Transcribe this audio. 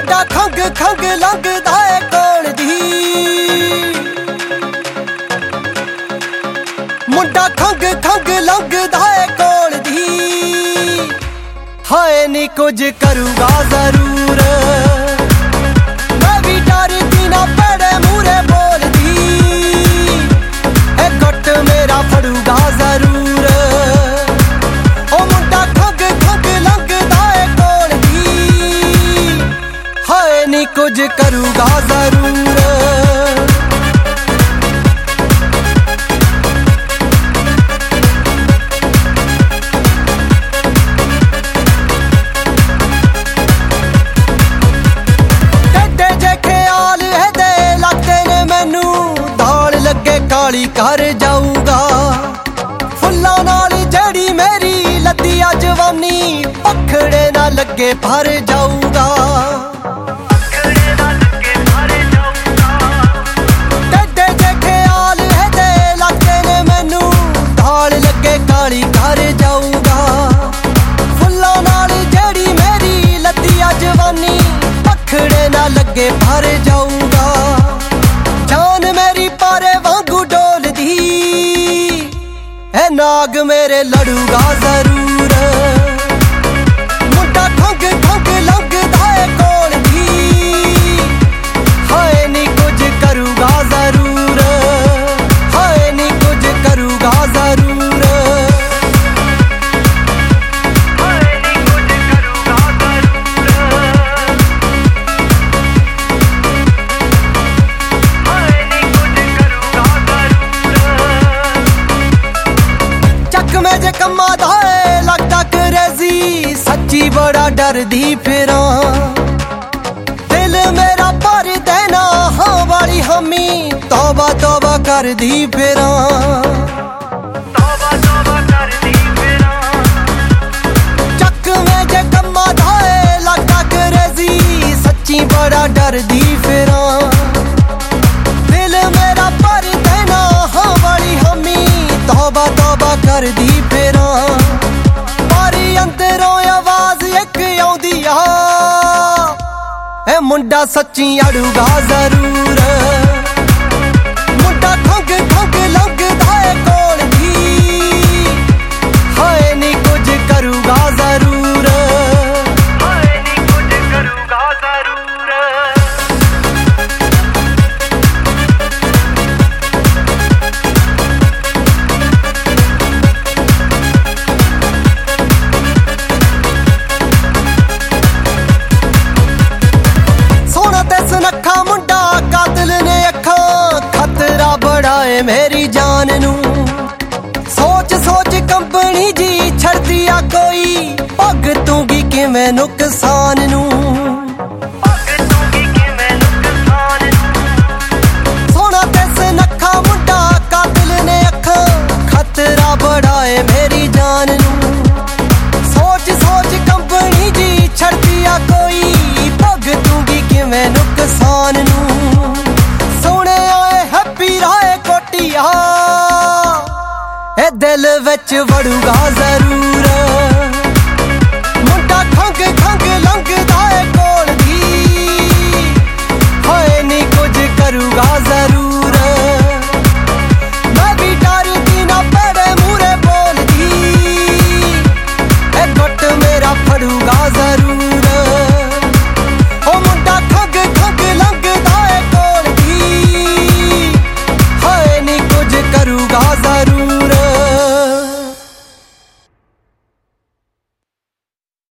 ਮੁੰਡਾ ਖੰਗ ਖੰਗ ਲੰਘਦਾ ਏ ਕੋਲ ਦੀ ਮੁੰਡਾ ਖੰਗ ਖੰਗ ਲੰਘਦਾ ਏ ਕੋਲ ਦੀ ਹਾਏ ਨੀ ਕੁਝ ਕਰੂਗਾ ਜ਼ਰੂਰ ਮੈਂ ਵੀ ਡਰਦੀ ਨਾ ਪੜੇ ਮੂਰੇ ਬੋਲਦੀ ਇਹ ਗੁੱਟ ਮੇਰਾ ਫੜੂਗਾ ਜ਼ਰੂਰ ਉਹ ਮੁੰਡਾ ਖੰਗ ਖੰਗ ਲੰਘਦਾ ਏ ਕੋਲ ਦੀ ਹਾਏ ਨੀ ਕੁਝ ਕਰੂਗਾ ਜ਼ਰੂਰ ਕਾਲੀ ਕਰ ਜਾਊਗਾ ਫੁੱਲਾਂ ਨਾਲ ਜਿਹੜੀ ਮੇਰੀ ਲੱਦੀ ਆ ਜਵਾਨੀ ਪਖੜੇ ਨਾ ਲੱਗੇ ਭਰ ਜਾਊਗਾ ਟੱਡੇ ਜੇ ਖਿਆਲ ਇਹਦੇ ਲੱਗਦੇ ਨੇ ਮੈਨੂੰ ਢਾਲ ਲੱਗੇ ਕਾਲੀ ਕਰ ਜਾਊਗਾ ਫੁੱਲਾਂ ਨਾਲ ਜਿਹੜੀ ਮੇਰੀ ਲੱਦੀ ਆ ਜਵਾਨੀ ਪਖੜੇ ਨਾ ਲੱਗੇ ਭਰ ਜਾਊਗਾ ਜਾਨ ਮੇਰੀ ਪਾਰੇ ਵਾਂਗੂ ਡੋਲਦੀ ਐ ਨਾਗ ਮੇਰੇ ਲੜੂਗਾ ਜ਼ਰੂਰ ਮੁੰਡਾ ਖੰਗ ਖੰਗ ਲੰਘਦਾ ਏ ਕੋਲ ਦੀ ਹਾਏ ਨੀ ਕੁਝ ਕਰੂਗਾ ਜ਼ਰੂਰ ਹਾਏ ਨੀ ਕੁਝ ਕਰੂਗਾ ਜ਼ਰੂਰ ਜੇ ਕੰਮਾਂ ਦਾ ਏ ਲੱਗਦਾ ਕਰੇਜ਼ੀ ਸੱਚੀ ਬੜਾ ਡਰਦੀ ਫਿਰਾਂ ਦਿਲ ਮੇਰਾ ਭਰ ਦੇਣਾ ਹਾਂ ਵਾਲੀ ਹਮੀ ਤੌਬਾ ਤੌਬਾ ਕਰਦੀ ਫਿਰਾਂ ਚੱਕਵੇਂ ਜੇ ਕੰਮਾਂ ਦਾ ਏ ਲੱਗਦਾ ਕਰੇਜ਼ੀ ਸੱਚੀ ਬੜਾ ਡਰਦੀ ਫਿਰਾਂ ਦਿਲ ਮੇਰਾ ਭਰ ਦੇਣਾ ਹਾਂ ਵਾਲੀ ਹਮੀ ਤੌਬਾ ਤੌਬਾ ਕਰਦੀ ਫਿਰਾਂ ਪਰ ਅੰਦਰੋਂ ਆਵਾਜ਼ ਇੱਕ ਆਉਂਦੀ ਆ ਇਹ ਮੁੰਡਾ ਸੱਚੀ ਅੜੂਗਾ ਜ਼ਰੂਰ ਮੁੰਡਾ ਖੰਗ ਖੰਗ ਲੰਘਦਾ ਏ ਕੋਲ ਦੀ ਹਾਏ ਨੀ ਕੁਝ ਕਰੂਗਾ ਜ਼ਰੂਰ ਹਾਏ ਨੀ ਕੁਝ ਕਰੂਗਾ ਜ਼ਰੂਰ ਸੁਨੱਖਾ ਮੁੰਡਾ ਕਾਤਲ ਨੇ ਅੱਖਾਂ ਖਤਰਾ ਬੜਾ ਏ ਮੇਰੀ ਜਾਨ ਨੂੰ ਸੋਚ ਸੋਚ ਕੰਬਣੀ ਜੀ ਛੜਦੀ ਆ ਕੋਈ ਭੁਗਤੂਗੀ ਕਿਵੇਂ ਨੁਕਸਾਨ ਨੂੰ ਸੋਹਣਾ ਤੇ ਸੁਨੱਖਾ ਮੁੰਡਾ ਕਾਤਲ ਨੇ ਅੱਖਾਂ ਖਤਰਾ ਬੜਾ ਏ ਮੇਰੀ ਜਾਨ ਨੂੰ ਸੋਚ ਸੋਚ ਕੰਬਣੀ ਜੀ ਛੜਦੀ ਆ ਕੋਈ ਭੁਗਤੂਗੀ ਕਿਵੇਂ ਨੁਕਸਾਨ ਨੂੰ ਸੁਣਿਆ ਏ ਹੈਪੀ ਰਾਏ ਕੋਟੀਆ ਇਹ ਦਿਲ ਵਿੱਚ ਵੜੂਗਾ ਜ਼ਰੂਰ ਮੁੰਡਾ ਖੰਗ ਖੰਗ ਲੰਘਦਾ ਏ ਕੋਲ ਦੀ ਹਾਏ ਨੀ ਕੁਝ ਕਰੂਗਾ ਜ਼ਰੂਰ ਮੈਂ ਵੀ ਡਰਦੀ ਨਾ ਪੜੇ ਮੂਰੇ ਬੋਲਦੀ ਇਹ ਗੁੱਟ ਮੇਰਾ ਫੜੂਗਾ